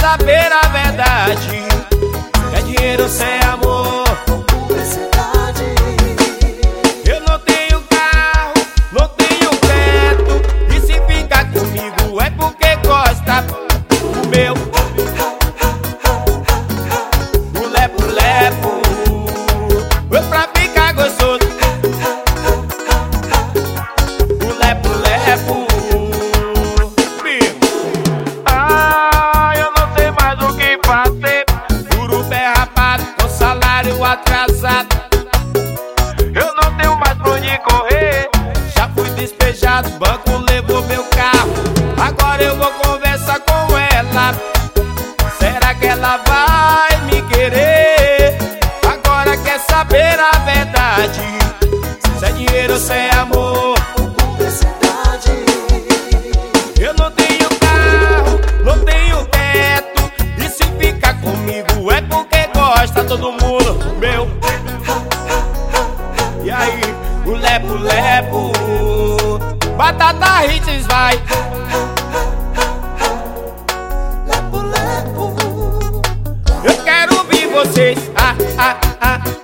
saber a verdade, é dinheiro sem amor. Eu não tenho carro, não tenho teto, e se ficar comigo é porque gosta do meu o lepo-lepo. Foi pra ficar gostoso o lepo-lepo. Eu não sei mais o que fazer, juro pé rapado com salário atrasado. Eu não tenho mais pra onde correr, já fui despejado, o banco levou meu carro. Agora eu vou conversar com ela, será que ela vai me querer? Agora quer saber a verdade, se é dinheiro ou se é amor. Eu não tenho carro, não tenho teto, e se ficar comigo é porque gosta todo mundo meu. E aí, o lepo-lepo, Batata Hits vai. Lepo-lepo. Eu quero ouvir vocês.